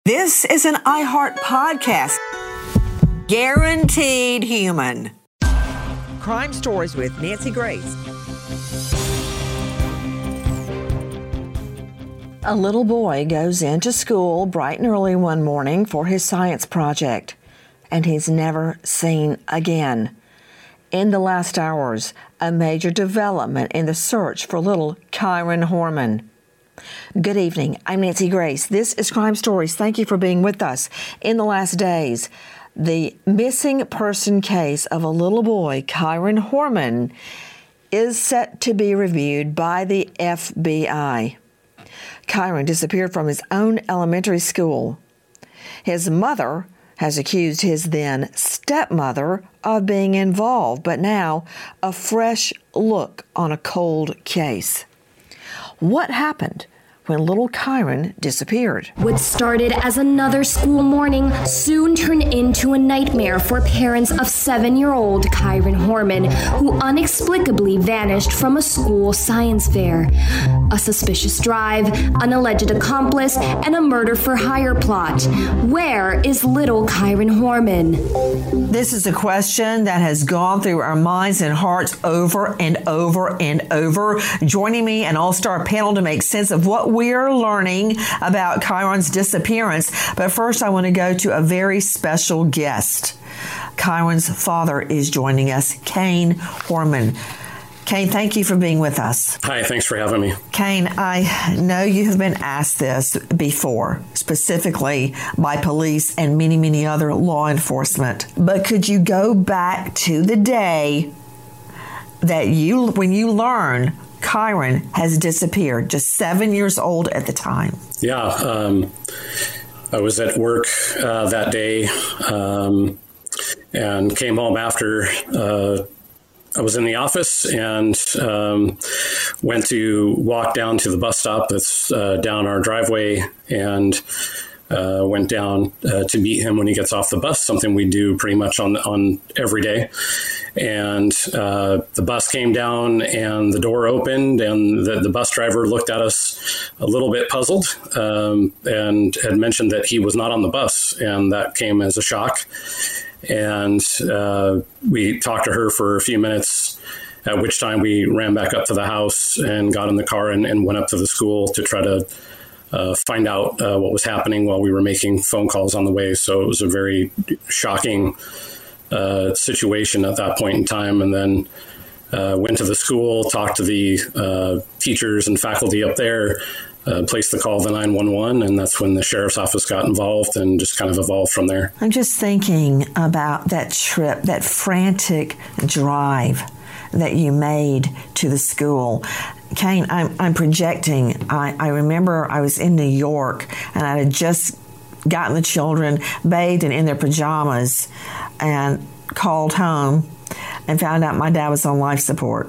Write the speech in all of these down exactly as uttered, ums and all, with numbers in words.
This is an iHeart podcast. Guaranteed human. Crime Stories with Nancy Grace. A little boy goes into school bright and early one morning for his science project, and he's never seen again. In the last hours, a major development in the search for little Kyron Horman. Good evening. I'm Nancy Grace. This is Crime Stories. Thank you for being with us. In the last days, the missing person case of a little boy, Kyron Horman, is set to be reviewed by the F B I. Kyron disappeared from his own elementary school. His mother has accused his then stepmother of being involved, but now a fresh look on a cold case. What happened when little Kyron disappeared? What started as another school morning soon turned into a nightmare for parents of seven-year-old Kyron Horman, who inexplicably vanished from a school science fair. A suspicious drive, an alleged accomplice, and a murder-for-hire plot. Where is little Kyron Horman? This is a question that has gone through our minds and hearts over and over and over. Joining me, an all-star panel to make sense of what we're learning about Kyron's disappearance. But first, I want to go to a very special guest. Kyron's father is joining us, Kane Horman. Kane, thank you for being with us. Hi, thanks for having me. Kane, I know you have been asked this before, specifically by police and many, many other law enforcement. But could you go back to the day that you, when you learned Kyron has disappeared, just seven years old at the time? Yeah, um, I was at work uh, that day um, and came home after uh, I was in the office and um, went to walk down to the bus stop that's uh, down our driveway and uh, went down uh, to meet him when he gets off the bus, something we do pretty much on, on every day. And uh, the bus came down and the door opened and the, the bus driver looked at us a little bit puzzled um, and had mentioned that he was not on the bus. And that came as a shock. And uh, we talked to her for a few minutes, at which time we ran back up to the house and got in the car and, and went up to the school to try to uh, find out uh, what was happening while we were making phone calls on the way. So it was a very shocking Uh, situation at that point in time, and then uh, went to the school, talked to the uh, teachers and faculty up there, uh, placed the call to nine one one, and that's when the sheriff's office got involved and just kind of evolved from there. I'm just thinking about that trip, that frantic drive that you made to the school. Kane, I'm, I'm projecting. I, I remember I was in New York, and I had just gotten the children bathed and in their pajamas and called home and found out my dad was on life support.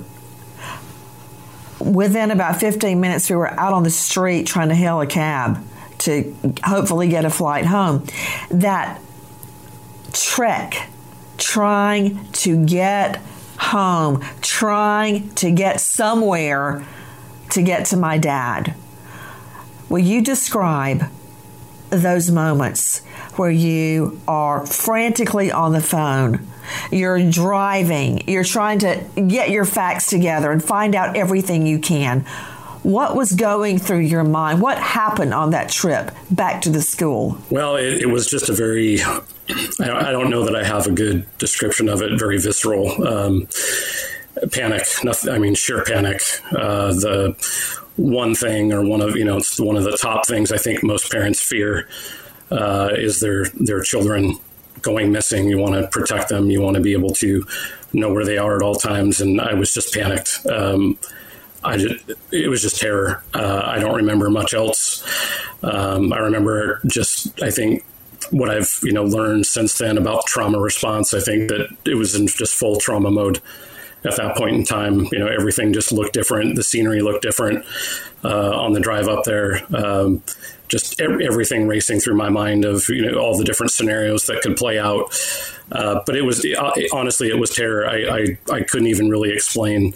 Within about fifteen minutes, we were out on the street trying to hail a cab to hopefully get a flight home. That trek, trying to get home, trying to get somewhere to get to my dad. Will you describe those moments where you are frantically on the phone, you're driving, you're trying to get your facts together and find out everything you can? What was going through your mind? What happened on that trip back to the school? Well, it, it was just a very, I don't know that I have a good description of it, very visceral um, panic. Nothing, I mean, sheer panic. Uh, the one thing or one of, you know, it's one of the top things I think most parents fear uh, is their, their children going missing. You want to protect them. You want to be able to know where they are at all times. And I was just panicked. Um, I just, it was just terror. Uh, I don't remember much else. Um, I remember just, I think what I've, you know, learned since then about trauma response. I think that it was in just full trauma mode at that point in time. You know, everything just looked different. The scenery looked different uh, on the drive up there. Um, just every, everything racing through my mind of, you know, all the different scenarios that could play out. Uh, but it was, it, honestly, it was terror. I, I, I couldn't even really explain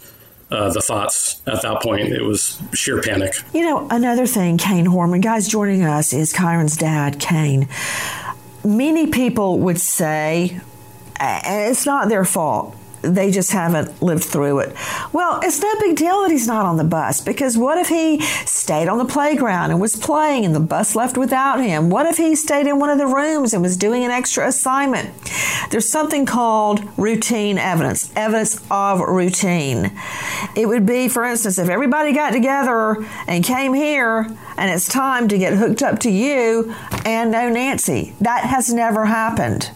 uh, the thoughts at that point. It was sheer panic. You know, another thing, Kane Horman, guys, joining us is Kyron's dad, Kane. Many people would say, and it's not their fault, they just haven't lived through it. Well, it's no big deal that he's not on the bus, because what if he stayed on the playground and was playing and the bus left without him? What if he stayed in one of the rooms and was doing an extra assignment? There's something called routine evidence, evidence of routine. It would be, for instance, if everybody got together and came here and it's time to get hooked up to you and no Nancy. That has never happened.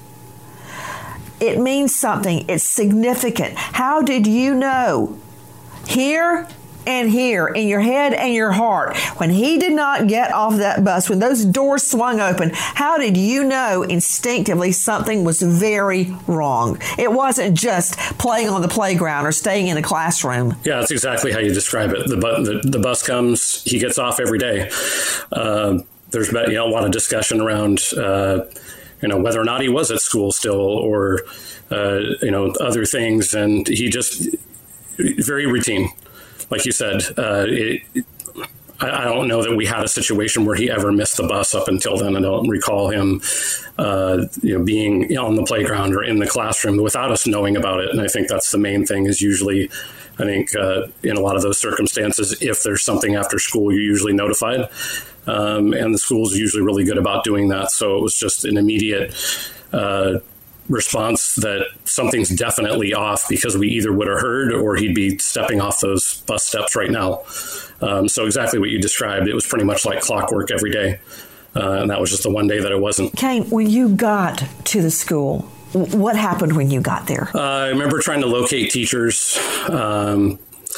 It means something. It's significant. How did you know? Here and here, in your head and your heart, when he did not get off that bus, when those doors swung open, how did you know instinctively something was very wrong? It wasn't just playing on the playground or staying in a classroom. Yeah, that's exactly how you describe it. The, bu- the, the bus comes, he gets off every day. Uh, there's been, you know, a lot of discussion around uh, you know, whether or not he was at school still, or, uh, you know, other things. And he just, very routine. Like you said, uh, it, I, I don't know that we had a situation where he ever missed the bus up until then. I don't recall him, uh, you know, being on the playground or in the classroom without us knowing about it. And I think that's the main thing, is usually, I think, uh, in a lot of those circumstances, if there's something after school, you're usually notified. Um, and the school's usually really good about doing that. So it was just an immediate uh, response that something's definitely off, because we either would have heard or he'd be stepping off those bus steps right now. Um, so exactly what you described, it was pretty much like clockwork every day. Uh, and that was just the one day that it wasn't. Kane, when you got to the school, what happened when you got there? Uh, I remember trying to locate teachers. Um,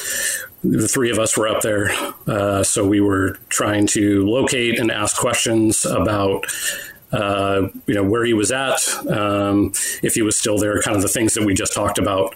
The three of us were up there, uh, so we were trying to locate and ask questions about, uh, you know, where he was at, um, if he was still there, kind of the things that we just talked about.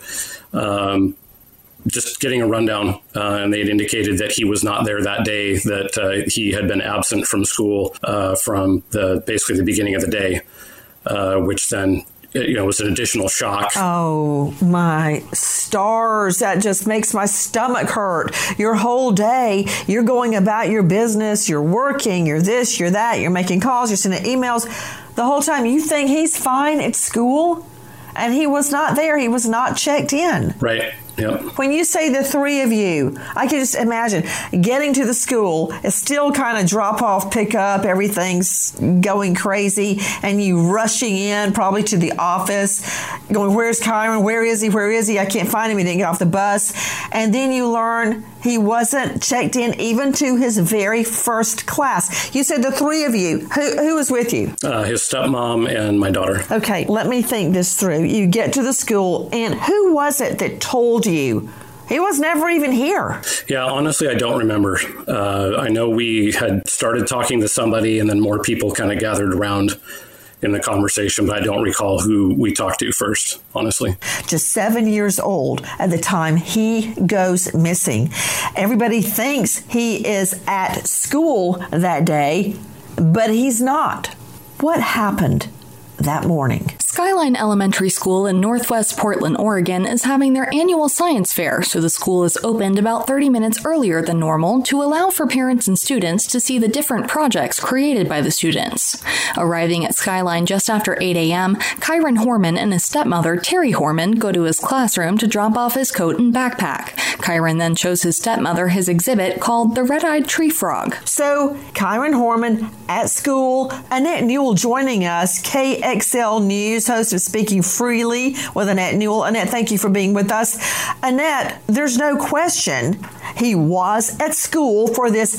Um, just getting a rundown, uh, and they had indicated that he was not there that day, that uh, he had been absent from school uh, from the basically the beginning of the day, uh, which then, you know, was an additional shock. Oh, my stars. That just makes my stomach hurt. Your whole day, you're going about your business, you're working, you're this, you're that, you're making calls, you're sending emails. The whole time you think he's fine at school, and he was not there. He was not checked in. Right. Yep. When you say the three of you, I can just imagine getting to the school. It's still kind of drop off, pick up. Everything's going crazy, and you rushing in probably to the office, going, "Where's Kyron? Where is he? Where is he? I can't find him. He didn't get off the bus." And then you learn he wasn't checked in even to his very first class. You said the three of you. Who who was with you? Uh, his stepmom and my daughter. Okay, let me think this through. You get to the school, and who was it that told you? He was never even here. Yeah, honestly, I don't remember. Uh, I know we had started talking to somebody, and then more people kind of gathered around in the conversation, but I don't recall who we talked to first, honestly. Just seven years old at the time he goes missing. Everybody thinks he is at school that day, but he's not. What happened that morning? Skyline Elementary School in Northwest Portland, Oregon is having their annual science fair, so the school is opened about thirty minutes earlier than normal to allow for parents and students to see the different projects created by the students. Arriving at Skyline just after eight a.m., Kyron Horman and his stepmother, Terry Horman, go to his classroom to drop off his coat and backpack. Kyron then shows his stepmother his exhibit called The Red-Eyed Tree Frog. So, Kyron Horman at school, Annette Newell joining us, K X L News, host of Speaking Freely with Annette Newell. Annette, thank you for being with us. Annette, there's no question he was at school for this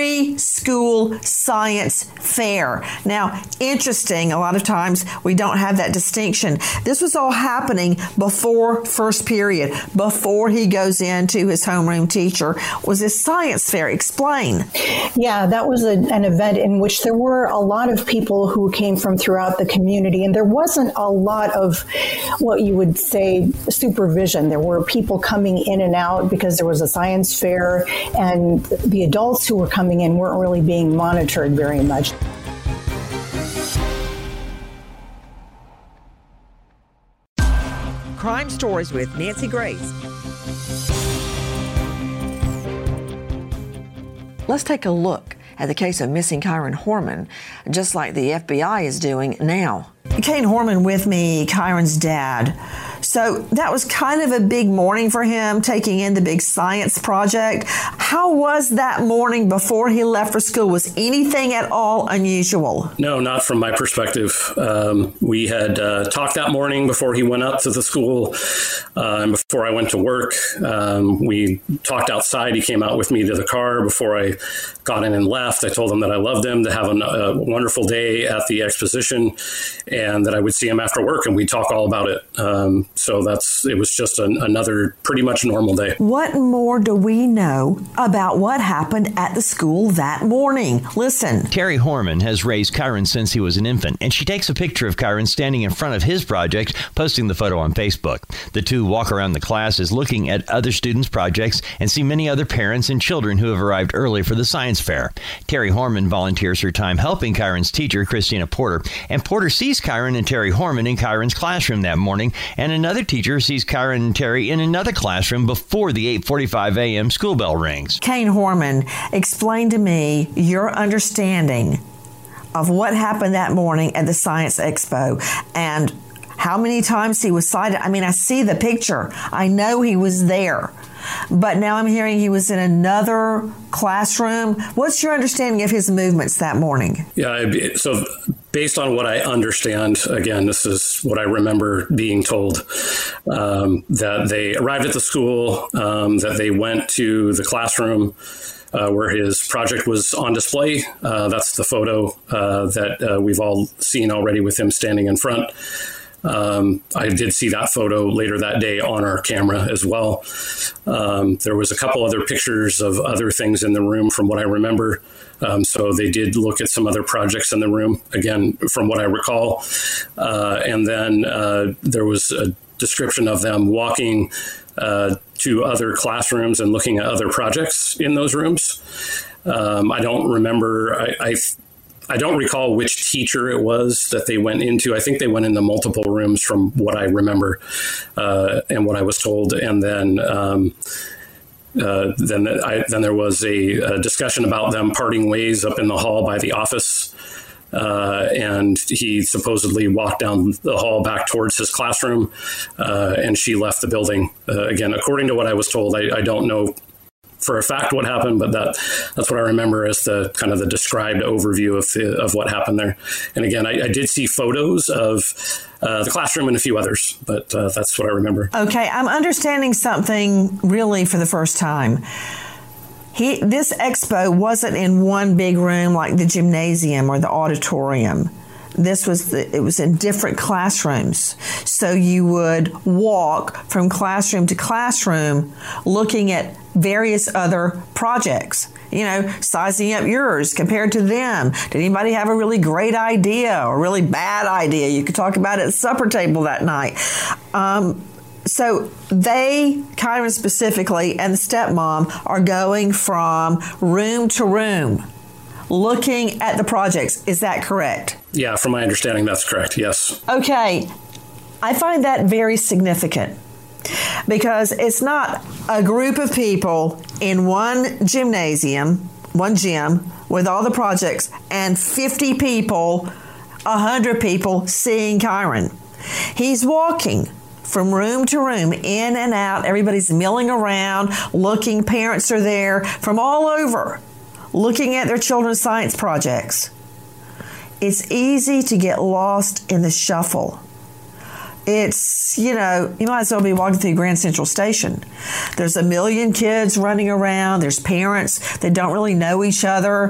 preschool science fair. Now, interesting, a lot of times we don't have that distinction. This was all happening before first period, before he goes into his homeroom teacher. Was this science fair? Explain. Yeah, that was a, an event in which there were a lot of people who came from throughout the community, and there wasn't a lot of what you would say supervision. There were people coming in and out because there was a science fair, and the adults who were coming in weren't really being monitored very much. Crime Stories with Nancy Grace. Let's take a look at the case of missing Kyron Horman, just like the F B I is doing now. Kane Horman with me, Kyron's dad. So that was kind of a big morning for him, taking in the big science project. How was that morning before he left for school? Was anything at all unusual? No, not from my perspective. Um, we had uh, talked that morning before he went up to the school uh, and before I went to work. Um, we talked outside. He came out with me to the car before I got in and left. I told him that I loved him, to have a, a wonderful day at the exposition, and that I would see him after work and we'd talk all about it. Um, so that's it was just an, another pretty much normal day. What more do we know about what happened at the school that morning? Listen. Terry Horman has raised Kyron since he was an infant, and she takes a picture of Kyron standing in front of his project, posting the photo on Facebook. The two walk around the classes looking at other students' projects and see many other parents and children who have arrived early for the science fair. Terry Horman volunteers her time helping Kyron's teacher, Christina Porter, and Porter sees Kyron and Terry Horman in Kyron's classroom that morning, and another teacher sees Kyron and Terry in another classroom before the eight forty-five a.m. school bell rings. Kane Horman, explain to me your understanding of what happened that morning at the Science Expo and how many times he was sighted. I mean, I see the picture. I know he was there. But now I'm hearing he was in another classroom. What's your understanding of his movements that morning? Yeah, so based on what I understand, again, this is what I remember being told, um, that they arrived at the school, um, that they went to the classroom uh, where his project was on display. Uh, that's the photo uh, that uh, we've all seen already with him standing in front. Um, I did see that photo later that day on our camera as well. Um, there was a couple other pictures of other things in the room from what I remember. Um, so they did look at some other projects in the room, again, from what I recall. Uh, and then uh, there was a description of them walking uh, to other classrooms and looking at other projects in those rooms. Um, I don't remember. I, I I don't recall which teacher it was that they went into. I think they went into multiple rooms from what I remember uh, and what I was told. And then um, uh, then I, then there was a, a discussion about them parting ways up in the hall by the office. Uh, and he supposedly walked down the hall back towards his classroom, uh, and she left the building. Uh, again, according to what I was told, I, I don't know for a fact what happened, but that that's what I remember as the kind of the described overview of the, of what happened there. And again, I, I did see photos of uh, the classroom and a few others, but uh, that's what I remember. Okay, I'm understanding something really for the first time. He this expo wasn't in one big room like the gymnasium or the auditorium. This was the, it was in different classrooms. So you would walk from classroom to classroom looking at various other projects, you know, sizing up yours compared to them. Did anybody have a really great idea or really bad idea? You could talk about it at the supper table that night. Um, so they, Kyron specifically, and the stepmom are going from room to room looking at the projects. Is that correct? Yeah, from my understanding, that's correct. Yes. Okay. I find that very significant because it's not a group of people in one gymnasium, one gym with all the projects and fifty people, one hundred people seeing Kyron. He's walking from room to room, in and out. Everybody's milling around, looking. Parents are there from all over, looking at their children's science projects. It's easy to get lost in the shuffle. It's, you know, you might as well be walking through Grand Central Station. There's a million kids running around. There's parents that don't really know each other.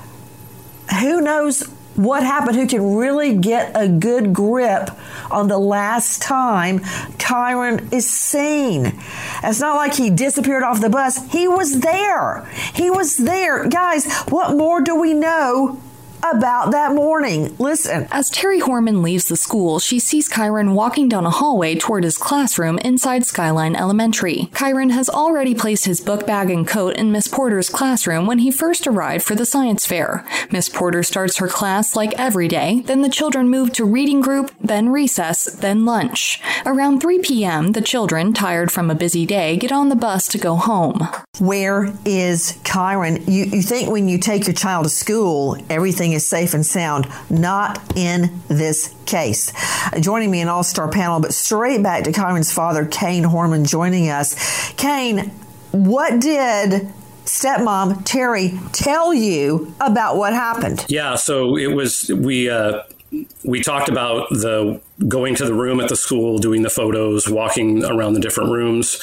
Who knows what happened? Who can really get a good grip on the last time Kyron is seen? It's not like he disappeared off the bus. He was there. He was there. Guys, what more do we know about that morning. Listen. As Terry Horman leaves the school, she sees Kyron walking down a hallway toward his classroom inside Skyline Elementary. Kyron has already placed his book bag and coat in Miss Porter's classroom when he first arrived for the science fair. Miss Porter starts her class like every day, then the children move to reading group, then recess, then lunch. Around three p.m., the children, tired from a busy day, get on the bus to go home. Where is Kyron? You, you think when you take your child to school, everything is safe and sound. Not in this case. Joining me an all-star panel, but straight back to Kyron's father, Kane Horman, joining us. Kane, what did stepmom Terry tell you about what happened? Yeah, so it was, we, uh, we talked about the going to the room at the school, doing the photos, walking around the different rooms.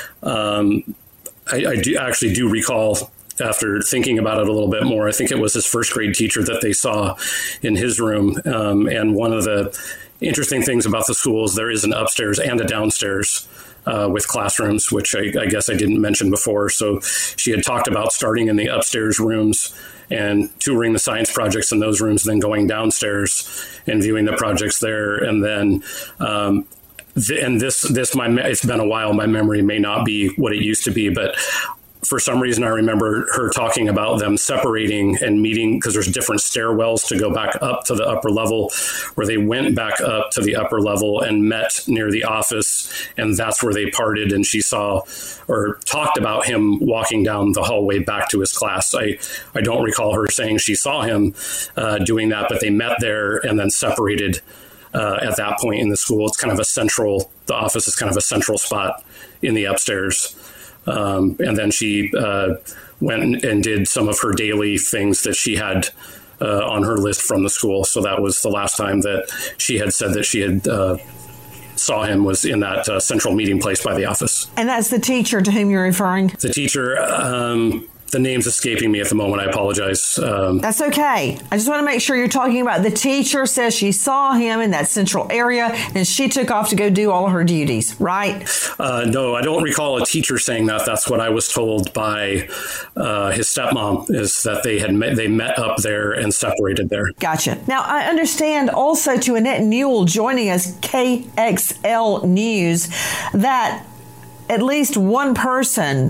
Um, I, I do actually do recall, after thinking about it a little bit more, I think it was his first grade teacher that they saw in his room. Um, and one of the interesting things about the school is there is an upstairs and a downstairs uh, with classrooms, which I, I guess I didn't mention before. So she had talked about starting in the upstairs rooms and touring the science projects in those rooms, then going downstairs and viewing the projects there. And then, um, th- and this, this, my, it's been a while. My memory may not be what it used to be, but for some reason, I remember her talking about them separating and meeting, because there's different stairwells to go back up to the upper level, where they went back up to the upper level and met near the office. And that's where they parted. And she saw or talked about him walking down the hallway back to his class. I, I don't recall her saying she saw him uh, doing that, but they met there and then separated uh, at that point in the school. It's kind of a central, the office is kind of a central spot in the upstairs. Um, and then she uh, went and did some of her daily things that she had uh, on her list from the school. So that was the last time that she had said that she had uh, saw him, was in that uh, central meeting place by the office. And that's the teacher to whom you're referring? The teacher, um, the name's escaping me at the moment. I apologize. Um, That's okay. I just want to make sure you're talking about the teacher says she saw him in that central area and she took off to go do all of her duties, right? Uh, no, I don't recall a teacher saying that. That's what I was told by uh, his stepmom, is that they had met, they met up there and separated there. Gotcha. Now, I understand also, to Annette Newell joining us, K X L News, that at least one person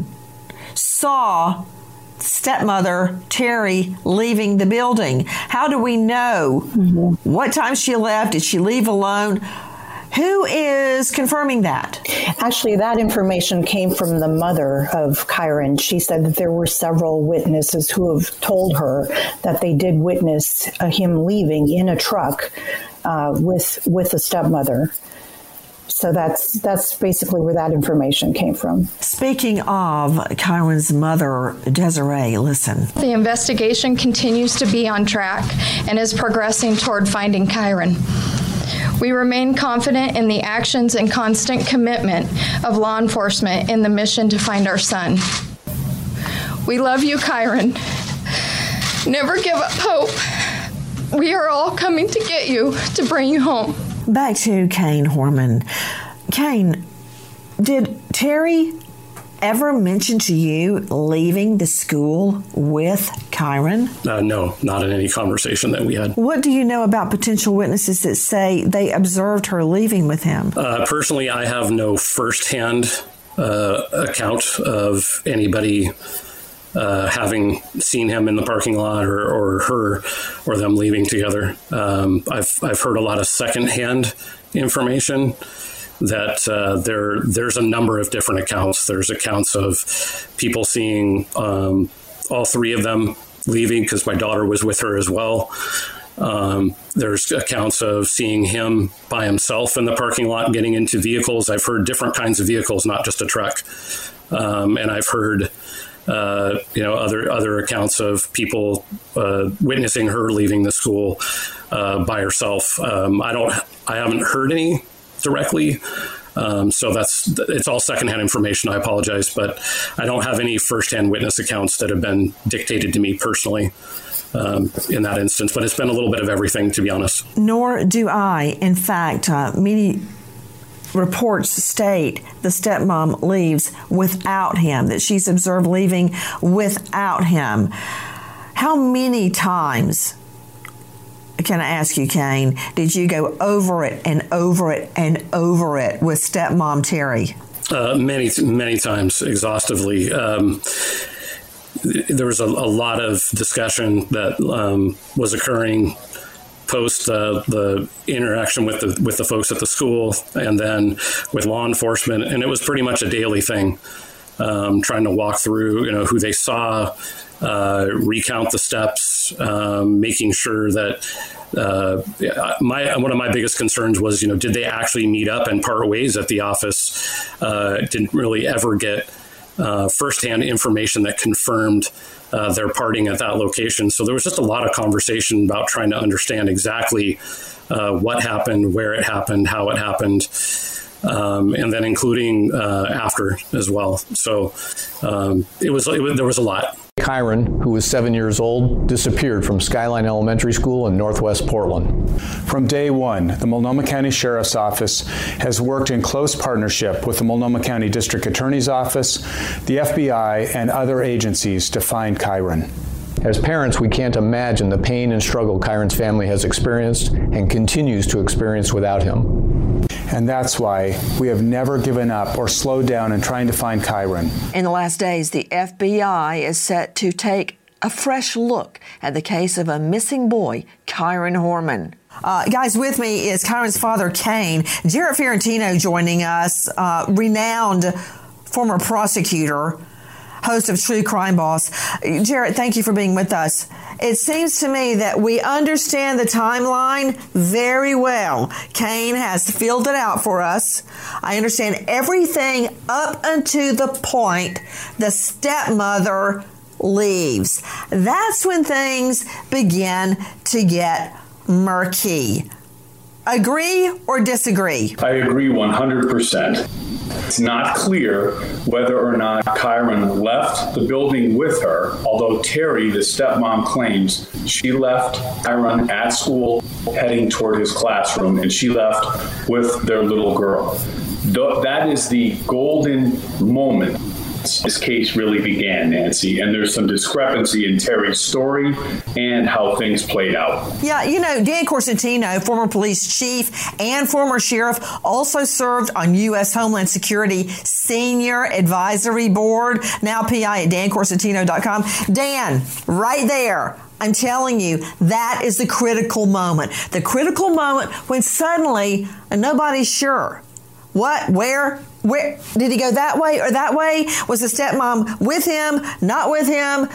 saw stepmother Terry leaving the building. How do we know mm-hmm. what time she left? Did she leave alone? Who is confirming that? Actually, that information came from the mother of Kyron. She said that there were several witnesses who have told her that they did witness uh, him leaving in a truck uh, with with a stepmother. So that's that's basically where that information came from. Speaking of Kyron's mother, Desiree, listen. The investigation continues to be on track and is progressing toward finding Kyron. We remain confident in the actions and constant commitment of law enforcement in the mission to find our son. We love you, Kyron. Never give up hope. We are all coming to get you, to bring you home. Back to Kane Horman. Kane, did Terry ever mention to you leaving the school with Kyron? Uh, no, not in any conversation that we had. What do you know about potential witnesses that say they observed her leaving with him? Uh, personally, I have no firsthand uh, account of anybody Uh, having seen him in the parking lot, or, or her or them leaving together. Um, I've I've heard a lot of secondhand information that uh, there there's a number of different accounts. There's accounts of people seeing um, all three of them leaving, because my daughter was with her as well. Um, there's accounts of seeing him by himself in the parking lot getting into vehicles. I've heard different kinds of vehicles, not just a truck. Um, and I've heard Uh, you know, other other accounts of people uh, witnessing her leaving the school uh, by herself. Um, I don't, I haven't heard any directly, um, so that's it's all secondhand information. I apologize, but I don't have any firsthand witness accounts that have been dictated to me personally um, in that instance. But it's been a little bit of everything, to be honest. Nor do I. In fact, uh, many reports state the stepmom leaves without him, that she's observed leaving without him. How many times can I ask you, Kane, did you go over it and over it and over it with stepmom Terry? Uh, many, many times, exhaustively. Um, there was a, a lot of discussion that um, was occurring post uh, the interaction with the with the folks at the school, and then with law enforcement, and it was pretty much a daily thing. Um, trying to walk through, you know, who they saw, uh, recount the steps, um, making sure that uh, my one of my biggest concerns was, you know, did they actually meet up and part ways at the office? Uh, didn't really ever get uh, firsthand information that confirmed uh, their parting at that location. So there was just a lot of conversation about trying to understand exactly uh, what happened, where it happened, how it happened. Um, and then including uh, after as well. So um, it was, it was there was a lot. Kyron, who was seven years old, disappeared from Skyline Elementary School in Northwest Portland. From day one, the Multnomah County Sheriff's Office has worked in close partnership with the Multnomah County District Attorney's Office, the F B I, and other agencies to find Kyron. As parents, we can't imagine the pain and struggle Kyron's family has experienced and continues to experience without him. And that's why we have never given up or slowed down in trying to find Kyron. In the last days, the F B I is set to take a fresh look at the case of a missing boy, Kyron Horman. Uh, guys, with me is Kyron's father, Kane. Jarrett Ferrantino joining us, uh, renowned former prosecutor, host of True Crime Boss. Jarrett, thank you for being with us. It seems to me that we understand the timeline very well. Kane has filled it out for us. I understand everything up until the point the stepmother leaves. That's when things begin to get murky. Agree or disagree? I agree one hundred percent. It's not clear whether or not Kyron left the building with her, although Terry, the stepmom, claims she left Kyron at school heading toward his classroom, and she left with their little girl. That is the golden moment this case really began, Nancy, and there's some discrepancy in Terry's story and how things played out. Yeah, you know, Dan Corsentino, former police chief and former sheriff, also served on U S Homeland Security Senior Advisory Board, now P I at dan corsentino dot com. Dan, right there, I'm telling you, that is the critical moment. The critical moment when suddenly nobody's sure. What, where, where, did he go that way or that way? Was the stepmom with him, not with him?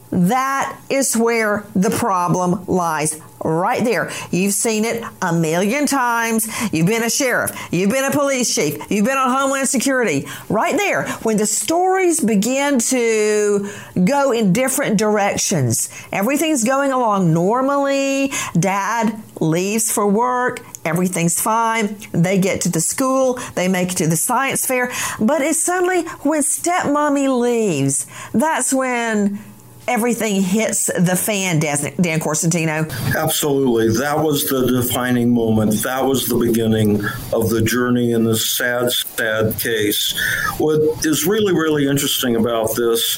That is where the problem lies, right there. You've seen it a million times. You've been a sheriff. You've been a police chief. You've been on Homeland Security. Right there, when the stories begin to go in different directions, everything's going along normally. Dad leaves for work. Everything's fine. They get to the school. They make it to the science fair. But it's suddenly when stepmommy leaves, that's when everything hits the fan, Dan Corsentino. Absolutely. That was the defining moment. That was the beginning of the journey in this sad, sad case. What is really, really interesting about this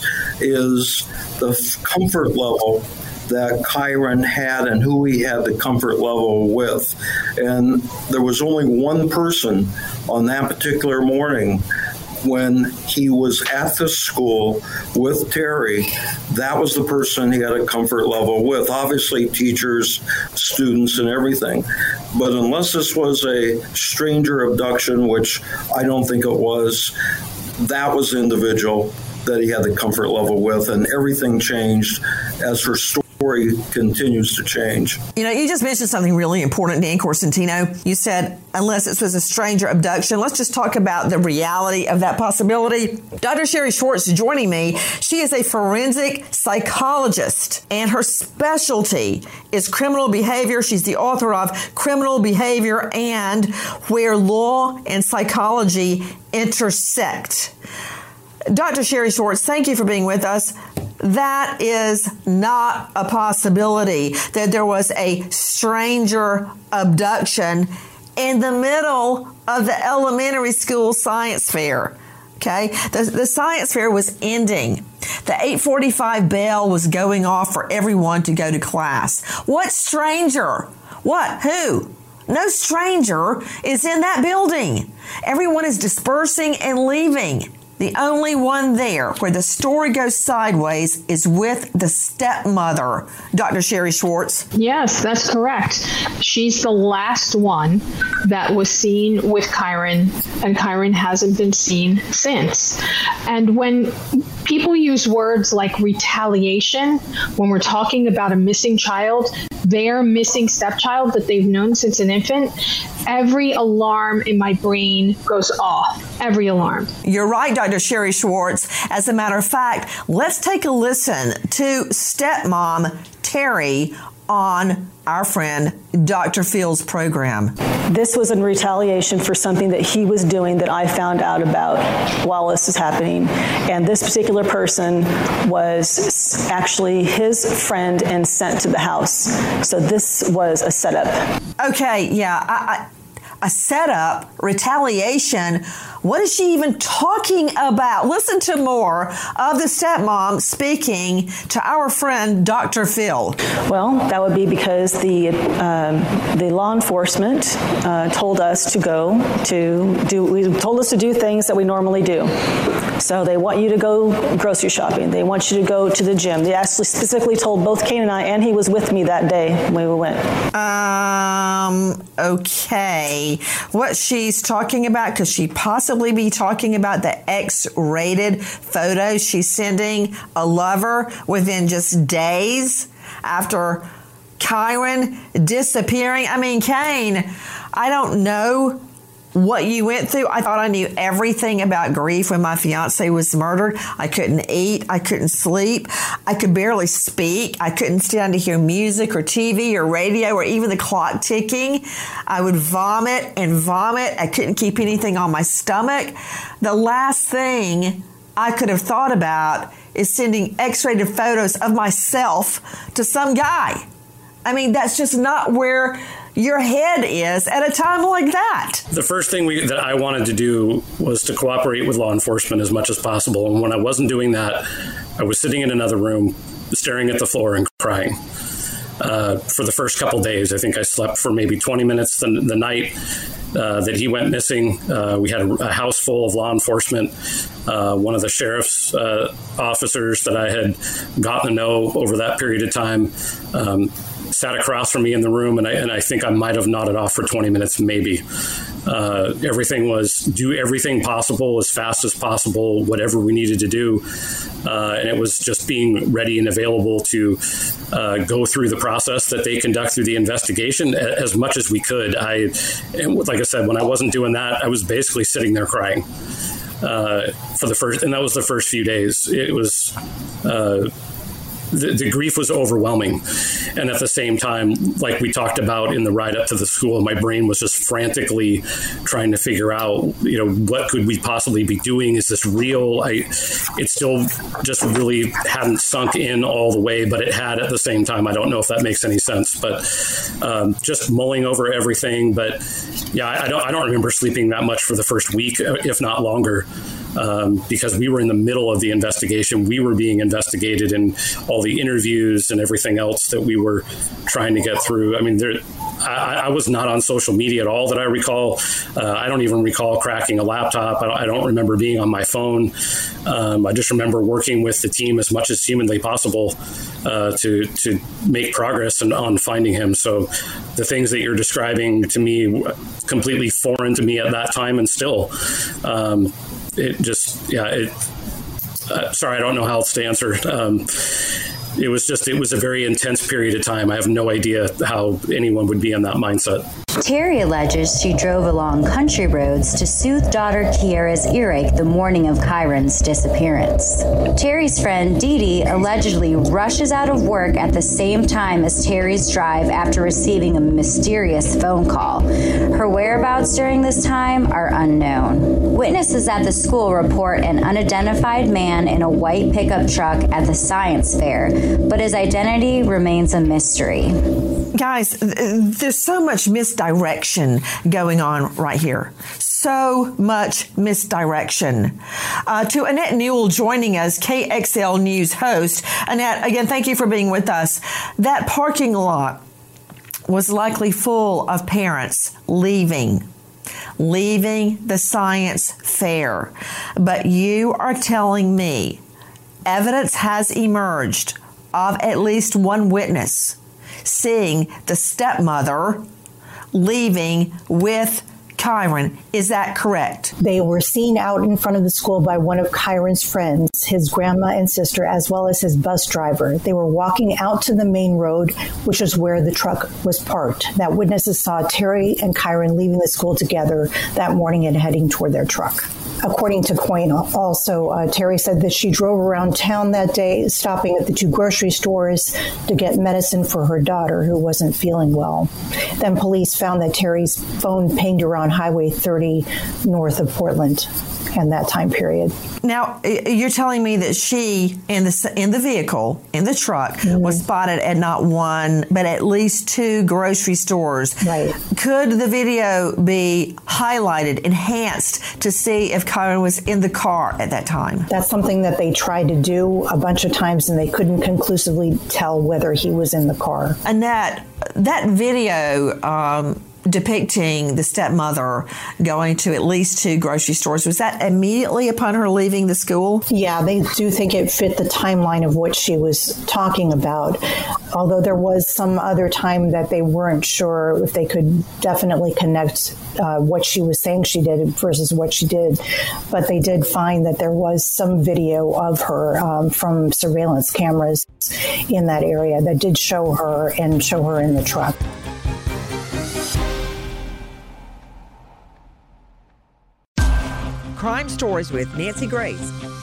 is the comfort level that Kyron had and who he had the comfort level with. And there was only one person on that particular morning when he was at the school with Terry. That was the person he had a comfort level with. Obviously, teachers, students, and everything. But unless this was a stranger abduction, which I don't think it was, that was the individual that he had the comfort level with, and everything changed as her story continues to change. You know, you just mentioned something really important, Dan Corsentino. You said, unless this was a stranger abduction, let's just talk about the reality of that possibility. Doctor Sherry Schwartz joining me. She is a forensic psychologist, and her specialty is criminal behavior. She's the author of Criminal Behavior and Where Law and Psychology Intersect. Doctor Sherry Schwartz, thank you for being with us. That is not a possibility that there was a stranger abduction in the middle of the elementary school science fair. Okay, the, the science fair was ending. The eight forty-five bell was going off for everyone to go to class. What stranger? What? Who? No stranger is in that building. Everyone is dispersing and leaving. The only one there where the story goes sideways is with the stepmother, Doctor Sherry Schwartz. Yes, that's correct. She's the last one that was seen with Kyron, and Kyron hasn't been seen since. And when people use words like retaliation, when we're talking about a missing child, their missing stepchild that they've known since an infant, every alarm in my brain goes off. Every alarm. You're right, Doctor Sherry Schwartz. As a matter of fact, let's take a listen to stepmom Terry on our friend Doctor Phil's program. This was in retaliation for something that he was doing that I found out about while this is happening. And this particular person was actually his friend and sent to the house. So this was a setup. Okay, yeah, I, I, a setup, retaliation. What is she even talking about? Listen to more of the stepmom speaking to our friend Doctor Phil. Well, that would be because the um, the law enforcement uh, told us to go to do. We told us to do things that we normally do. So they want you to go grocery shopping. They want you to go to the gym. They actually specifically told both Kane and I, and he was with me that day when we went. Um. Okay. What she's talking about? Because she possibly be talking about the X-rated photos she's sending a lover within just days after Kyron disappearing. I mean, Kane, I don't know what you went through. I thought I knew everything about grief when my fiance was murdered. I couldn't eat. I couldn't sleep. I could barely speak. I couldn't stand to hear music or T V or radio or even the clock ticking. I would vomit and vomit. I couldn't keep anything on my stomach. The last thing I could have thought about is sending X-rated photos of myself to some guy. I mean, that's just not where your head is at a time like that. The first thing we, that I wanted to do was to cooperate with law enforcement as much as possible. And when I wasn't doing that, I was sitting in another room, staring at the floor and crying. Uh, for the first couple days, I think I slept for maybe twenty minutes the, the night uh, that he went missing. Uh, we had a, a house full of law enforcement. Uh, one of the sheriff's uh, officers that I had gotten to know over that period of time um, sat across from me in the room, and I, and I think I might have nodded off for twenty minutes, maybe. Uh, everything was do everything possible as fast as possible, whatever we needed to do. Uh, and it was just being ready and available to uh, go through the process that they conduct through the investigation as much as we could. I, and like I said, when I wasn't doing that, I was basically sitting there crying uh, for the first, and that was the first few days. It was, uh, The, the grief was overwhelming. And at the same time, like we talked about in the ride up to the school, my brain was just frantically trying to figure out, you know, what could we possibly be doing? Is this real? I, it still just really hadn't sunk in all the way, but it had at the same time. I don't know if that makes any sense, but um, just mulling over everything. But yeah, I, I don't, I don't remember sleeping that much for the first week, if not longer. Um, because we were in the middle of the investigation. We were being investigated in all the interviews and everything else that we were trying to get through. I mean, there, I, I was not on social media at all that I recall. Uh, I don't even recall cracking a laptop. I don't, I don't remember being on my phone. Um, I just remember working with the team as much as humanly possible uh, to to make progress and on finding him. So the things that you're describing to me, completely foreign to me at that time, and still. Um, It just, yeah, it, uh, sorry, I don't know how else to answer. Um, it was just, it was a very intense period of time. I have no idea how anyone would be in that mindset. Terry alleges she drove along country roads to soothe daughter Kiara's earache the morning of Kyron's disappearance. Terry's friend Dee Dee allegedly rushes out of work at the same time as Terry's drive after receiving a mysterious phone call. Her whereabouts during this time are unknown. Witnesses at the school report an unidentified man in a white pickup truck at the science fair, but his identity remains a mystery. Guys, there's so much misdiagnosis misdirection going on right here. So much misdirection. Uh, to Annette Newell joining us, K X L News host. Annette, again, thank you for being with us. That parking lot was likely full of parents leaving, leaving the science fair. But you are telling me evidence has emerged of at least one witness seeing the stepmother leaving with Kyron. Is that correct? They were seen out in front of the school by one of Kyron's friends, his grandma and sister, as well as his bus driver. They were walking out to the main road, which is where the truck was parked. That witnesses saw Terry and Kyron leaving the school together that morning and heading toward their truck. According to Coyne, also, uh, Terry said that she drove around town that day, stopping at the two grocery stores to get medicine for her daughter, who wasn't feeling well. Then police found that Terry's phone pinged around Highway thirty north of Portland in that time period. Now, you're telling me that she, in the in the vehicle, in the truck, mm-hmm. was spotted at not one, but at least two grocery stores. Right. Could the video be highlighted, enhanced, to see if Kyron was in the car at that time? That's something that they tried to do a bunch of times, and they couldn't conclusively tell whether he was in the car. Annette, that video um, depicting the stepmother going to at least two grocery stores, was that immediately upon her leaving the school? Yeah, they do think it fit the timeline of what she was talking about, although there was some other time that they weren't sure if they could definitely connect uh, what she was saying she did versus what she did. But they did find that there was some video of her um, from surveillance cameras in that area that did show her and show her in the truck. Crime Stories with Nancy Grace.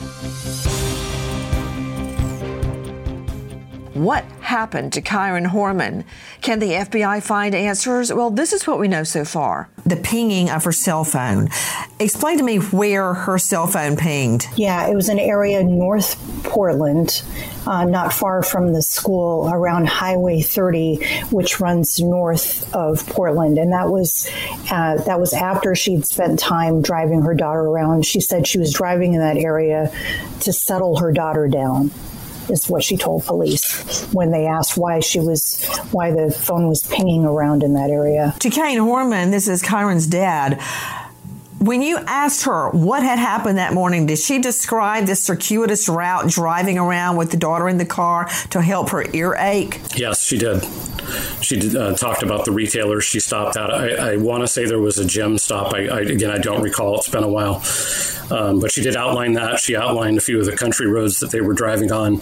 What happened to Kyron Horman? Can the F B I find answers? Well, this is what we know so far. The pinging of her cell phone. Explain to me where her cell phone pinged. Yeah, it was an area north Portland, uh, not far from the school, around Highway thirty, which runs north of Portland. And that was uh, that was after she'd spent time driving her daughter around. She said she was driving in that area to settle her daughter down, is what she told police when they asked why she was, why the phone was pinging around in that area. Chicane Horman, this is Kyron's dad. When you asked her what had happened that morning, did she describe this circuitous route driving around with the daughter in the car to help her earache? Yes, she did. She did, uh, talked about the retailers she stopped at. I, I want to say there was a gym stop. I, I, again, I don't recall. It's been a while. Um, but she did outline that. She outlined a few of the country roads that they were driving on.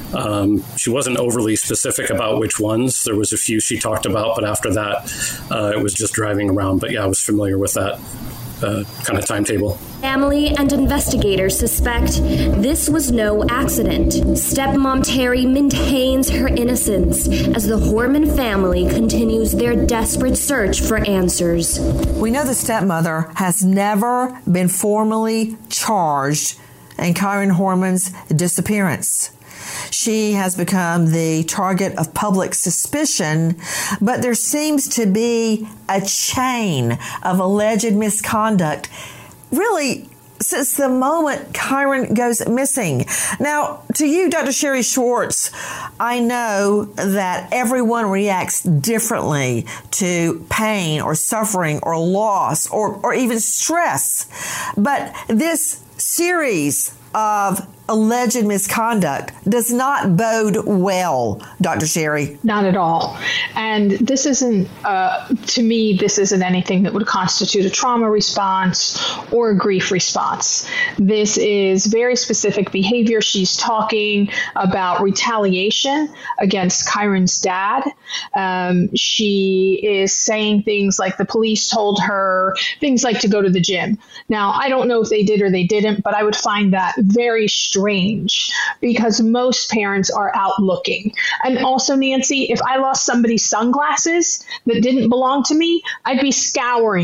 Um, she wasn't overly specific about which ones. There was a few she talked about, but after that, uh, it was just driving around. But yeah, I was familiar with that uh, kind of timetable. Family and investigators suspect this was no accident. Stepmom Terry maintains her innocence as the Horman family continues their desperate search for answers. We know the stepmother has never been formally charged in Kyron Horman's disappearance. She has become the target of public suspicion, but there seems to be a chain of alleged misconduct, really, since the moment Kyron goes missing. Now, to you, Doctor Sherry Schwartz, I know that everyone reacts differently to pain or suffering or loss or, or even stress, but this series of alleged misconduct does not bode well, Doctor Sherry. Not at all. And this isn't, uh, to me, this isn't anything that would constitute a trauma response or a grief response. This is very specific behavior. She's talking about retaliation against Kyron's dad. Um, she is saying things like the police told her, things like to go to the gym. Now, I don't know if they did or they didn't, but I would find that very strange. Strange because most parents are out looking. And also, Nancy, if I lost somebody's sunglasses that didn't belong to me, I'd be scouring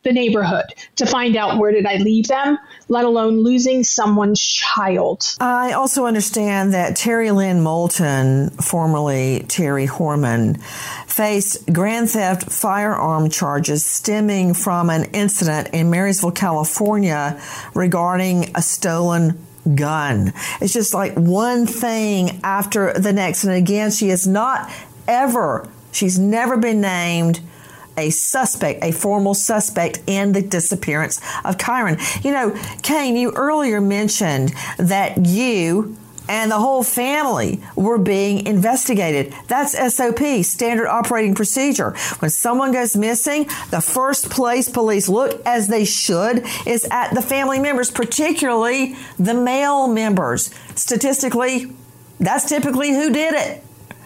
the neighborhood to find out where did I leave them, let alone losing someone's child. I also understand that Terry Lynn Moulton, formerly Terry Horman, faced grand theft firearm charges stemming from an incident in Marysville, California regarding a stolen gun. It's just like one thing after the next. And again, she is not ever, she's never been named a suspect, a formal suspect in the disappearance of Kyron. You know, Kane, you earlier mentioned that you and the whole family were being investigated. That's S O P, standard operating procedure. When someone goes missing, the first place police look, as they should, is at the family members, particularly the male members. Statistically, that's typically who did it.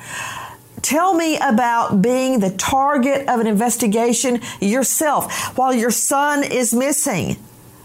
Tell me about being the target of an investigation yourself while your son is missing.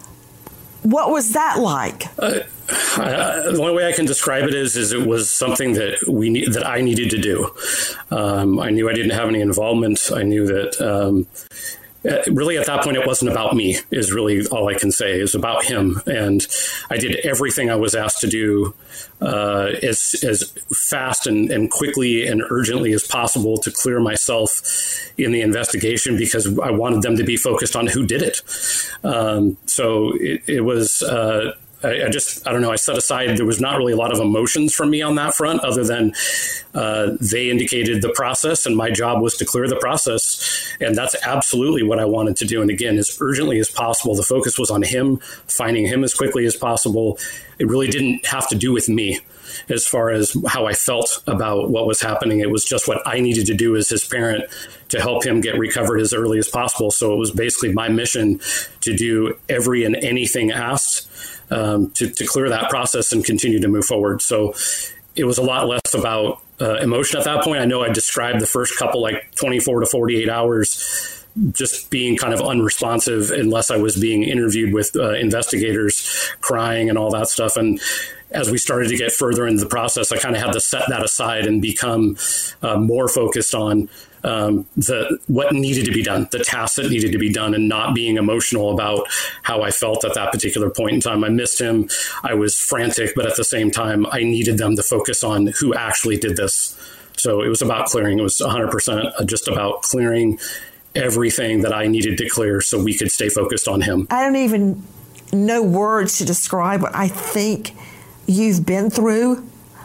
What was that like? Uh, uh, the only way I can describe it is, is it was something that we need, that I needed to do. Um, I knew I didn't have any involvement. I knew that um, really at that point it wasn't about me. Is really all I can say. It was about him, and I did everything I was asked to do uh, as as fast and, and quickly and urgently as possible to clear myself in the investigation, because I wanted them to be focused on who did it. Um, so it, it was. Uh, I, I just, I don't know, I set aside, there was not really a lot of emotions from me on that front, other than uh, they indicated the process and my job was to clear the process. And that's absolutely what I wanted to do. And again, as urgently as possible, the focus was on him, finding him as quickly as possible. It really didn't have to do with me as far as how I felt about what was happening. It was just what I needed to do as his parent to help him get recovered as early as possible. So it was basically my mission to do every and anything asked um, to, to clear that process and continue to move forward. So it was a lot less about uh, emotion at that point. I know I described the first couple, like twenty-four to forty-eight hours, just being kind of unresponsive unless I was being interviewed with uh, investigators, crying and all that stuff. And as we started to get further into the process, I kind of had to set that aside and become uh, more focused on um, the what needed to be done, the tasks that needed to be done, and not being emotional about how I felt at that particular point in time. I missed him. I was frantic, but at the same time, I needed them to focus on who actually did this. So it was about clearing. It was one hundred percent just about clearing everything that I needed to clear so we could stay focused on him. I don't even know words to describe what I think you've been through.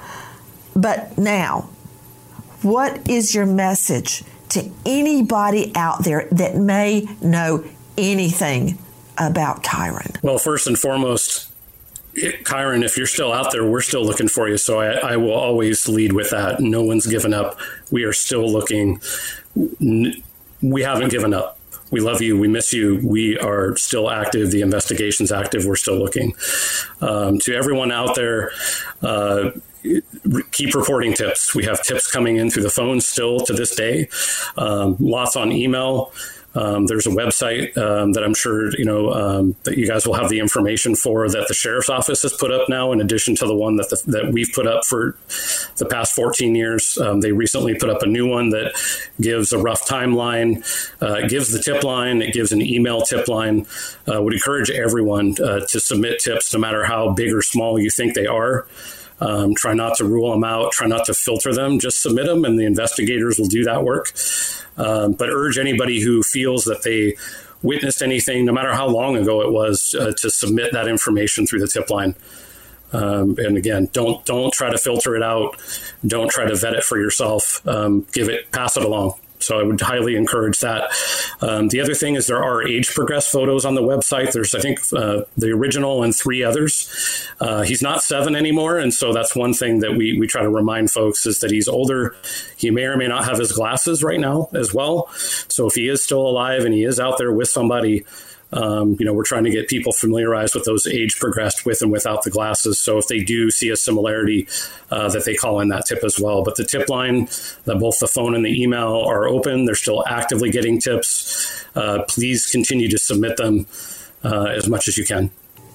But now, what is your message to anybody out there that may know anything about Kyron? Well, first and foremost, it, Kyron, if you're still out there, we're still looking for you. So I, I will always lead with that. No one's given up. We are still looking. We haven't given up. We love you. We miss you. We are still active. The investigation's active. We're still looking. Um, to everyone out there, uh, keep reporting tips. We have tips coming in through the phone still to this day. Um, lots on email. Um, there's a website um, that I'm sure, you know, um, that you guys will have the information for, that the sheriff's office has put up now, in addition to the one that the, that we've put up for the past fourteen years. Um, they recently put up a new one that gives a rough timeline. Uh, it gives the tip line. It gives an email tip line. Uh, would encourage everyone uh, to submit tips, no matter how big or small you think they are. Um, try not to rule them out. Try not to filter them. Just submit them, and the investigators will do that work. Um, but urge anybody who feels that they witnessed anything, no matter how long ago it was, uh, to submit that information through the tip line. Um, and again, don't don't try to filter it out. Don't try to vet it for yourself. Um, give it, pass it along. So I would highly encourage that. Um, the other thing is there are age progressed photos on the website. There's, I think, uh, the original and three others. Uh, he's not seven anymore. And so that's one thing that we, we try to remind folks, is that he's older. He may or may not have his glasses right now as well. So if he is still alive and he is out there with somebody, Um, you know, we're trying to get people familiarized with those age progressed with and without the glasses. So if they do see a similarity, uh, that they call in that tip as well. But the tip line, that both the phone and the email are open. They're still actively getting tips. Uh, please continue to submit them uh, as much as you can.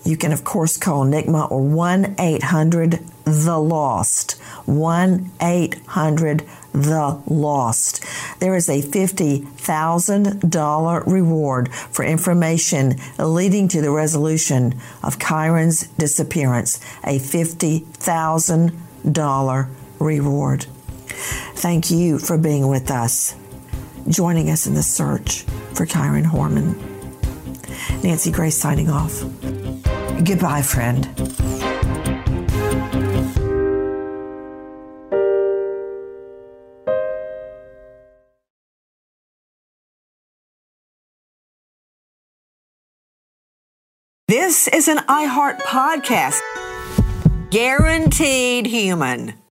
You can, of course, call N C M A or one eight hundred the lost. one eight hundred the lost. There is a fifty thousand dollars reward for information leading to the resolution of Kyron's disappearance. A fifty thousand dollars reward. Thank you for being with us, joining us in the search for Kyron Horman. Nancy Grace signing off. Goodbye, friend. This is an iHeart podcast. Guaranteed human.